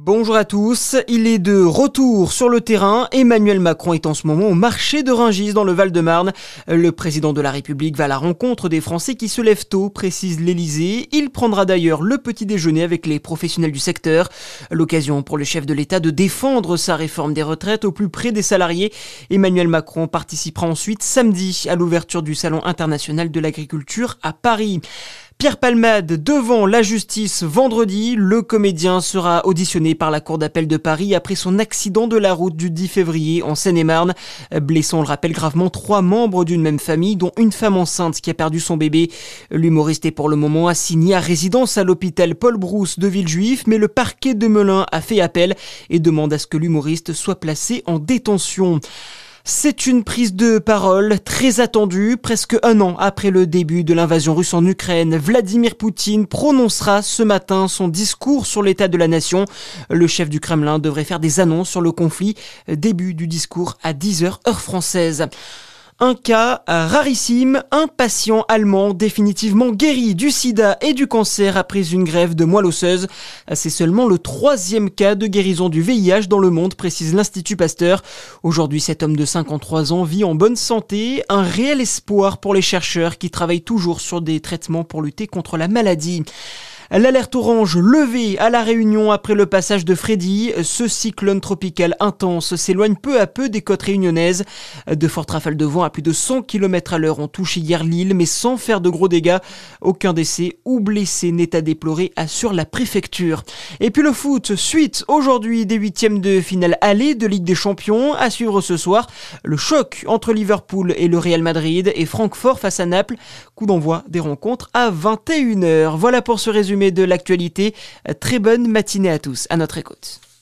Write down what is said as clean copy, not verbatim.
Bonjour à tous, il est de retour sur le terrain. Emmanuel Macron est en ce moment au marché de Rungis dans le Val-de-Marne. Le président de la République va à la rencontre des Français qui se lèvent tôt, précise l'Élysée. Il prendra d'ailleurs le petit déjeuner avec les professionnels du secteur. L'occasion pour le chef de l'État de défendre sa réforme des retraites au plus près des salariés. Emmanuel Macron participera ensuite samedi à l'ouverture du Salon international de l'agriculture à Paris. Pierre Palmade devant la justice vendredi. Le comédien sera auditionné par la Cour d'appel de Paris après son accident de la route du 10 février en Seine-et-Marne. Blessant, on le rappelle, gravement 3 membres d'une même famille, dont une femme enceinte qui a perdu son bébé. L'humoriste est pour le moment assigné à résidence à l'hôpital Paul Brousse de Villejuif, mais le parquet de Melun a fait appel et demande à ce que l'humoriste soit placé en détention. C'est une prise de parole très attendue. Presque un an après le début de l'invasion russe en Ukraine, Vladimir Poutine prononcera ce matin son discours sur l'état de la nation. Le chef du Kremlin devrait faire des annonces sur le conflit. Début du discours à 10h heure française. Un cas rarissime, un patient allemand définitivement guéri du sida et du cancer après une greffe de moelle osseuse. C'est seulement le 3e cas de guérison du VIH dans le monde, précise l'Institut Pasteur. Aujourd'hui, cet homme de 53 ans vit en bonne santé, un réel espoir pour les chercheurs qui travaillent toujours sur des traitements pour lutter contre la maladie. L'alerte orange levée à La Réunion après le passage de Freddy. Ce cyclone tropical intense s'éloigne peu à peu des côtes réunionnaises. De fortes rafales de vent à plus de 100 km à l'heure ont touché hier l'île, mais sans faire de gros dégâts. Aucun décès ou blessé n'est à déplorer, assure la préfecture. Et puis le foot, suite aujourd'hui des 8e de finale aller de Ligue des Champions. À suivre ce soir, le choc entre Liverpool et le Real Madrid et Francfort face à Naples. Coup d'envoi des rencontres à 21h. Voilà pour ce résumé de l'actualité. Très bonne matinée à tous. À notre écoute.